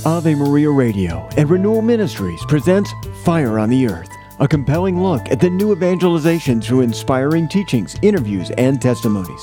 Ave Maria Radio and Renewal Ministries presents Fire on the Earth, a compelling look at the new evangelization through inspiring teachings, interviews, and testimonies.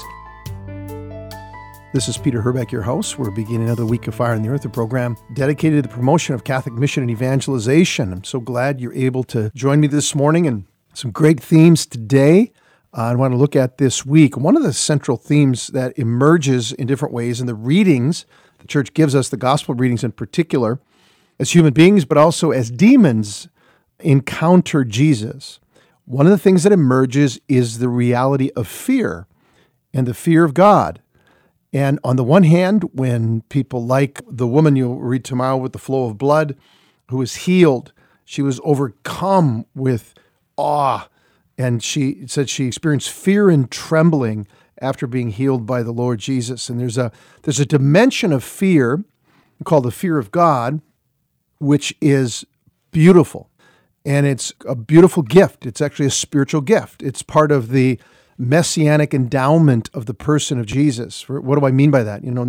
This is Peter Herbeck, your host. We're beginning another week of Fire on the Earth, a program dedicated to the promotion of Catholic mission and evangelization. I'm so glad you're able to join me this morning, and some great themes today I want to look at this week. One of the central themes that emerges in different ways in the readings the Church gives us, the gospel readings in particular, as human beings, but also as demons encounter Jesus. One of the things that emerges is the reality of fear and the fear of God. And on the one hand, when people like the woman you'll read tomorrow with the flow of blood, who was healed, she was overcome with awe. And she said she experienced fear and trembling after being healed by the Lord Jesus. And there's a dimension of fear called the fear of God, which is beautiful. And it's a beautiful gift. It's actually a spiritual gift. It's part of the messianic endowment of the person of Jesus. What do I mean by that? You know,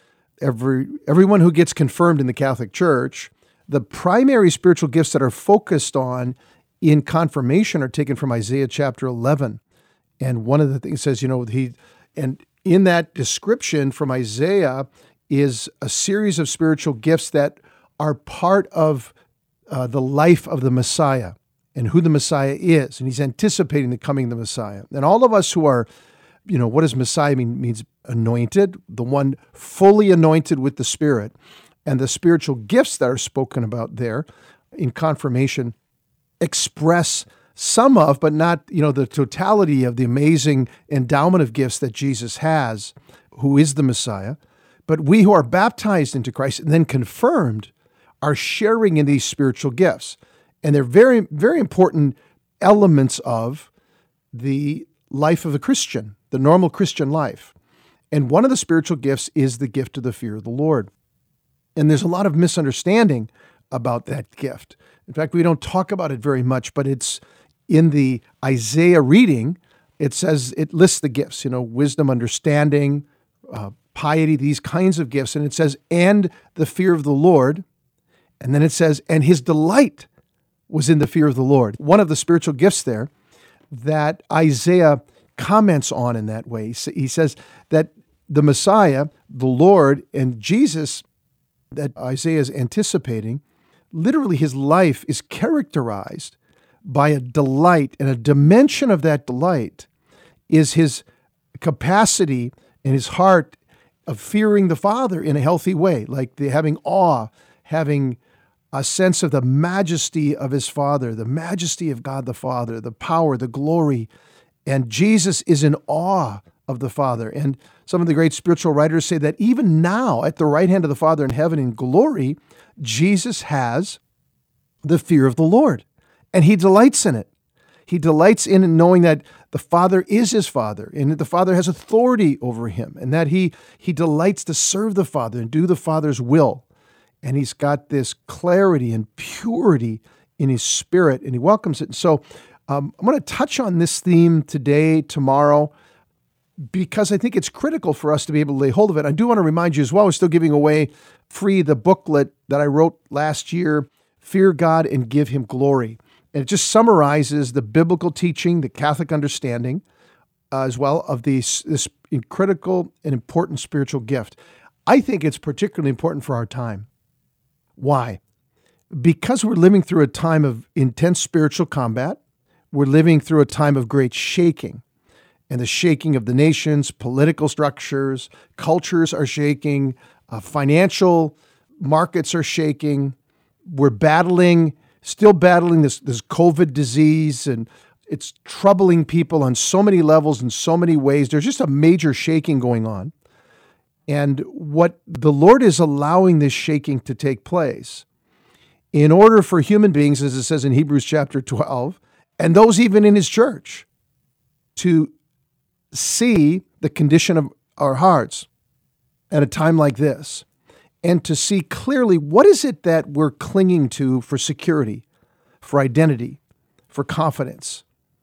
everyone who gets confirmed in the Catholic Church, the primary spiritual gifts that are focused on in confirmation are taken from Isaiah chapter 11. And one of the things says, and in that description from Isaiah is a series of spiritual gifts that are part of the life of the Messiah and who the Messiah is. And he's anticipating the coming of the Messiah. And all of us who are, what does Messiah mean? It means anointed, the one fully anointed with the Spirit. And the spiritual gifts that are spoken about there in confirmation express some of, but not, the totality of the amazing endowment of gifts that Jesus has, who is the Messiah. But we who are baptized into Christ and then confirmed are sharing in these spiritual gifts. And they're very, very important elements of the life of a Christian, the normal Christian life. And one of the spiritual gifts is the gift of the fear of the Lord. And there's a lot of misunderstanding about that gift. In fact, we don't talk about it very much, but it's in the Isaiah reading. It says, it lists the gifts, wisdom, understanding, piety, these kinds of gifts. And it says, and the fear of the Lord. And then it says, and his delight was in the fear of the Lord. One of the spiritual gifts there that Isaiah comments on in that way. He says that the Messiah, the Lord, and Jesus that Isaiah is anticipating, literally his life is characterized by a delight, and a dimension of that delight is his capacity and his heart of fearing the Father in a healthy way, like having awe, having a sense of the majesty of his Father, the majesty of God the Father, the power, the glory. And Jesus is in awe of the Father. And some of the great spiritual writers say that even now, at the right hand of the Father in heaven in glory, Jesus has the fear of the Lord. And he delights in it. He delights in knowing that the Father is his Father, and that the Father has authority over him, and that he delights to serve the Father and do the Father's will. And he's got this clarity and purity in his spirit, and he welcomes it. And so I'm going to touch on this theme today, tomorrow, because I think it's critical for us to be able to lay hold of it. I do want to remind you as well, we're still giving away free the booklet that I wrote last year, Fear God and Give Him Glory. And it just summarizes the biblical teaching, the Catholic understanding, as well of this critical and important spiritual gift. I think it's particularly important for our time. Why? Because we're living through a time of intense spiritual combat. We're living through a time of great shaking. And the shaking of the nations, political structures, cultures are shaking, financial markets are shaking. We're still battling this COVID disease, and it's troubling people on so many levels in so many ways. There's just a major shaking going on. And what the Lord is allowing this shaking to take place in order for human beings, as it says in Hebrews chapter 12, and those even in his church, to see the condition of our hearts at a time like this, and to see clearly what is it that we're clinging to for security, for identity, for confidence.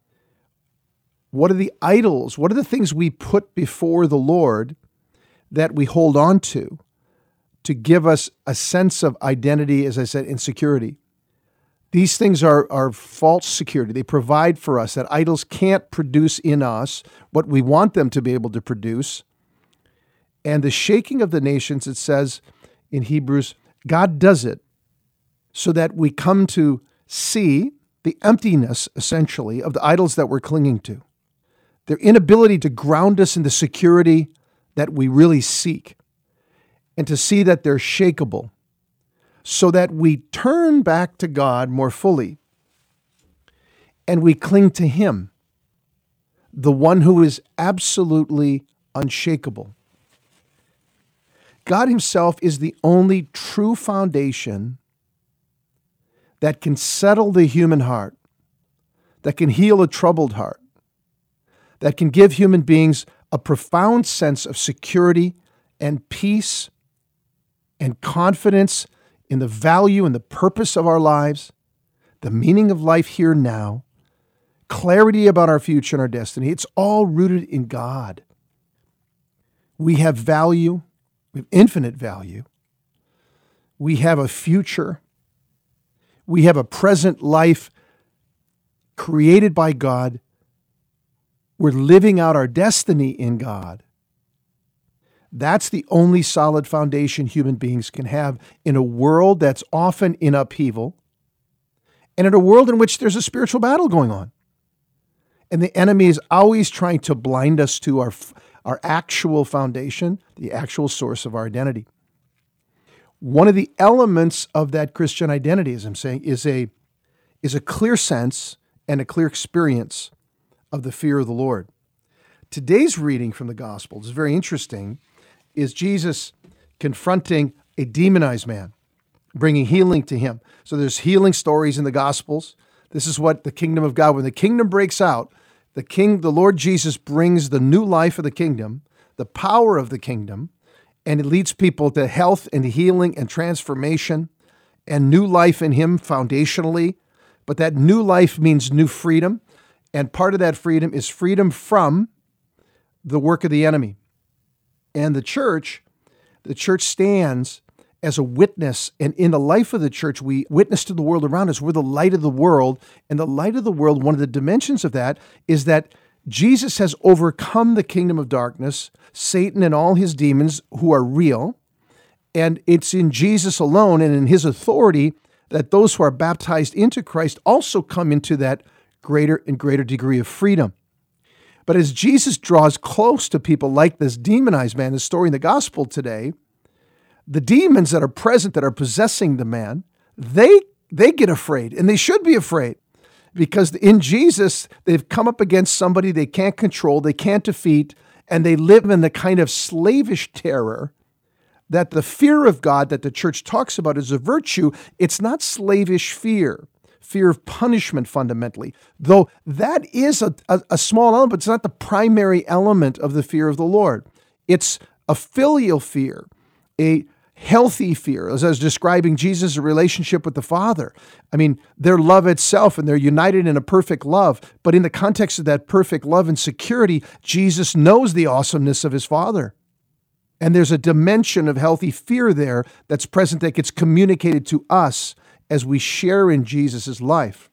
What are the idols? What are the things we put before the Lord that we hold on to to give us a sense of identity, as I said, and security. These things are false security. They provide for us that idols can't produce in us what we want them to be able to produce. And the shaking of the nations, it says in Hebrews, God does it so that we come to see the emptiness, essentially, of the idols that we're clinging to. Their inability to ground us in the security that we really seek, and to see that they're shakeable, so that we turn back to God more fully and we cling to Him, the one who is absolutely unshakable. God Himself is the only true foundation that can settle the human heart, that can heal a troubled heart, that can give human beings a profound sense of security and peace and confidence in the value and the purpose of our lives, the meaning of life here and now, clarity about our future and our destiny. It's all rooted in God. We have value. We have infinite value. We have a future. We have a present life created by God. We're living out our destiny in God. That's the only solid foundation human beings can have in a world that's often in upheaval and in a world in which there's a spiritual battle going on. And the enemy is always trying to blind us to our actual foundation, the actual source of our identity. One of the elements of that Christian identity, as I'm saying, is a clear sense and a clear experience of the fear of the Lord. Today's reading from the Gospels is very interesting, is Jesus confronting a demonized man, bringing healing to him. So there's healing stories in the Gospels. This is what the kingdom of God, when the kingdom breaks out, the Lord Jesus brings the new life of the kingdom, the power of the kingdom, and it leads people to health and healing and transformation and new life in Him foundationally. But that new life means new freedom. And part of that freedom is freedom from the work of the enemy. And the church stands as a witness. And in the life of the church, we witness to the world around us. We're the light of the world. And the light of the world, one of the dimensions of that is that Jesus has overcome the kingdom of darkness, Satan and all his demons who are real. And it's in Jesus alone and in His authority that those who are baptized into Christ also come into that greater and greater degree of freedom. But as Jesus draws close to people like this demonized man, the story in the gospel today, the demons that are present, that are possessing the man, they get afraid, and they should be afraid, because in Jesus, they've come up against somebody they can't control, they can't defeat, and they live in the kind of slavish terror that the fear of God that the church talks about is a virtue. It's not slavish fear of punishment fundamentally, though that is a small element, but it's not the primary element of the fear of the Lord. It's a filial fear, a healthy fear, as I was describing Jesus' relationship with the Father. I mean, their love itself, and they're united in a perfect love, but in the context of that perfect love and security, Jesus knows the awesomeness of His Father. And there's a dimension of healthy fear there that's present that gets communicated to us as we share in Jesus' life.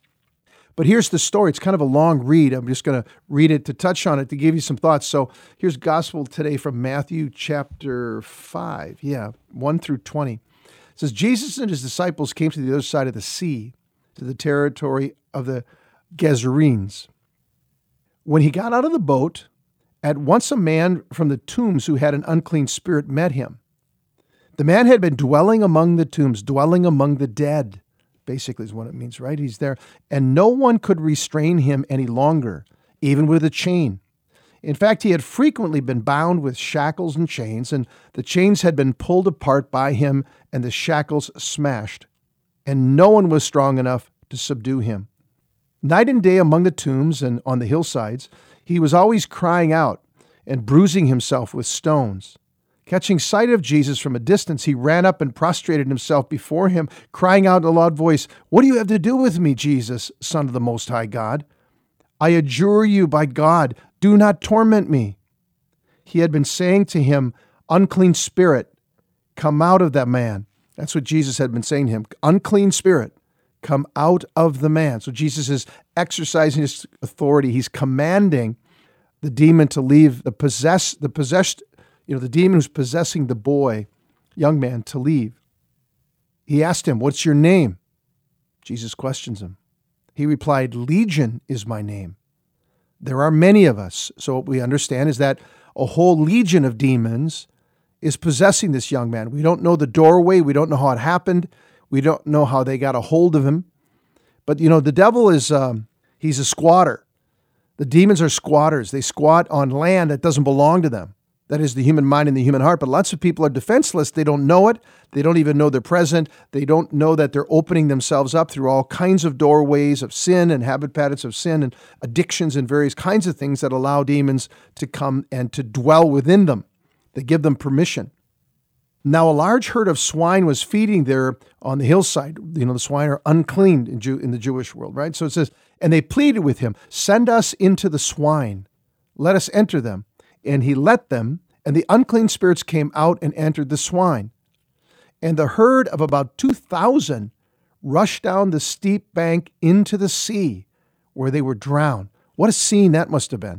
But here's the story. It's kind of a long read. I'm just going to read it to touch on it, to give you some thoughts. So here's gospel today from Matthew chapter 5, 1 through 20. It says, Jesus and His disciples came to the other side of the sea, to the territory of the Gerasenes. When He got out of the boat, at once a man from the tombs who had an unclean spirit met Him. The man had been dwelling among the tombs, dwelling among the dead, basically is what it means, right? He's there. And no one could restrain him any longer, even with a chain. In fact, he had frequently been bound with shackles and chains, and the chains had been pulled apart by him and the shackles smashed. And no one was strong enough to subdue him. Night and day among the tombs and on the hillsides, he was always crying out and bruising himself with stones. Catching sight of Jesus from a distance, he ran up and prostrated himself before Him, crying out in a loud voice, "What do you have to do with me, Jesus, Son of the Most High God? I adjure you by God, do not torment me." He had been saying to him, "Unclean spirit, come out of that man. That's what Jesus had been saying to him. Unclean spirit, come out of the man. So Jesus is exercising his authority. He's commanding the demon to leave, the demon who's possessing the boy, young man, to leave. He asked him, "What's your name?" Jesus questions him. He replied, "Legion is my name." There are many of us. So what we understand is that a whole legion of demons is possessing this young man. We don't know the doorway. We don't know how it happened. We don't know how they got a hold of him. But, the devil is, he's a squatter. The demons are squatters. They squat on land that doesn't belong to them. That is the human mind and the human heart. But lots of people are defenseless. They don't know it. They don't even know they're present. They don't know that they're opening themselves up through all kinds of doorways of sin and habit patterns of sin and addictions and various kinds of things that allow demons to come and to dwell within them. They give them permission. Now, a large herd of swine was feeding there on the hillside. The swine are unclean in the Jewish world, right? So it says, and they pleaded with him, "Send us into the swine. Let us enter them." And he let them, and the unclean spirits came out and entered the swine. And the herd of about 2,000 rushed down the steep bank into the sea, where they were drowned. What a scene that must have been.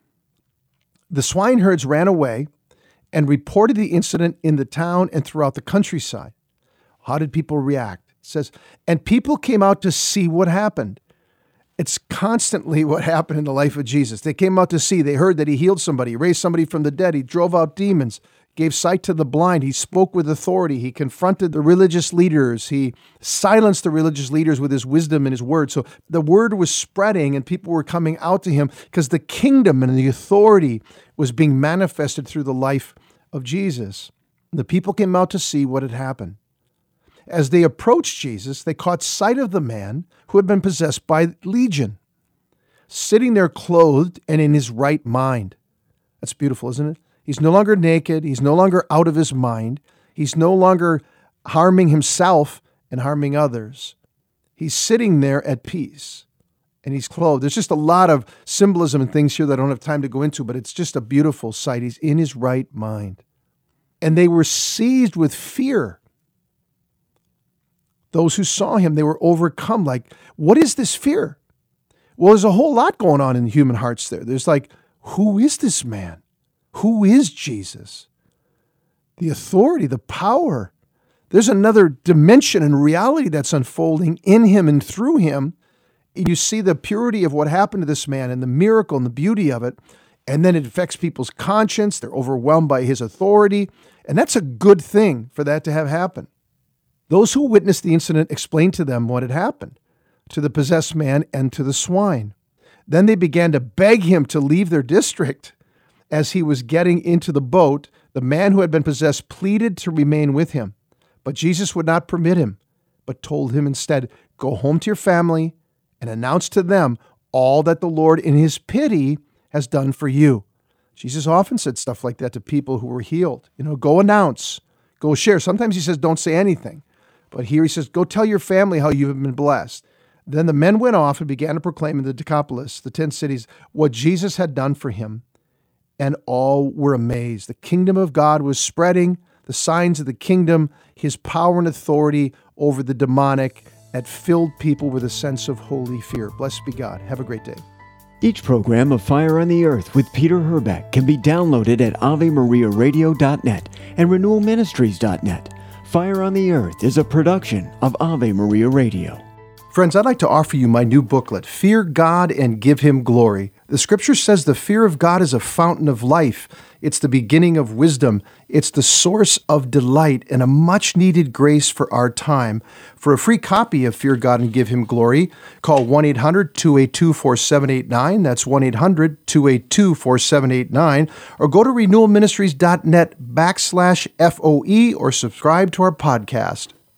The swineherds ran away and reported the incident in the town and throughout the countryside. How did people react? It says, and people came out to see what happened. It's constantly what happened in the life of Jesus. They came out to see. They heard that he healed somebody, raised somebody from the dead. He drove out demons, gave sight to the blind. He spoke with authority. He confronted the religious leaders. He silenced the religious leaders with his wisdom and his word. So the word was spreading and people were coming out to him because the kingdom and the authority was being manifested through the life of Jesus. The people came out to see what had happened. As they approached Jesus, they caught sight of the man who had been possessed by Legion, sitting there clothed and in his right mind. That's beautiful, isn't it? He's no longer naked. He's no longer out of his mind. He's no longer harming himself and harming others. He's sitting there at peace, and he's clothed. There's just a lot of symbolism and things here that I don't have time to go into, but it's just a beautiful sight. He's in his right mind. And they were seized with fear. Those who saw him, they were overcome. Like, what is this fear? Well, there's a whole lot going on in the human hearts there. There's like, who is this man? Who is Jesus? The authority, the power. There's another dimension and reality that's unfolding in him and through him. You see the purity of what happened to this man and the miracle and the beauty of it. And then it affects people's conscience. They're overwhelmed by his authority. And that's a good thing for that to have happened. Those who witnessed the incident explained to them what had happened to the possessed man and to the swine. Then they began to beg him to leave their district. As he was getting into the boat, the man who had been possessed pleaded to remain with him. But Jesus would not permit him, but told him instead, "Go home to your family and announce to them all that the Lord in his pity has done for you." Jesus often said stuff like that to people who were healed. Go announce, go share. Sometimes he says, don't say anything. But here he says, go tell your family how you have been blessed. Then the men went off and began to proclaim in the Decapolis, the 10 cities, what Jesus had done for him. And all were amazed. The kingdom of God was spreading, the signs of the kingdom, his power and authority over the demonic had filled people with a sense of holy fear. Blessed be God. Have a great day. Each program of Fire on the Earth with Peter Herbeck can be downloaded at AveMariaRadio.net and RenewalMinistries.net. Fire on the Earth is a production of Ave Maria Radio. Friends, I'd like to offer you my new booklet, Fear God and Give Him Glory. The scripture says the fear of God is a fountain of life. It's the beginning of wisdom. It's the source of delight and a much-needed grace for our time. For a free copy of Fear God and Give Him Glory, call 1-800-282-4789. That's 1-800-282-4789. Or go to renewalministries.net /FOE or subscribe to our podcast.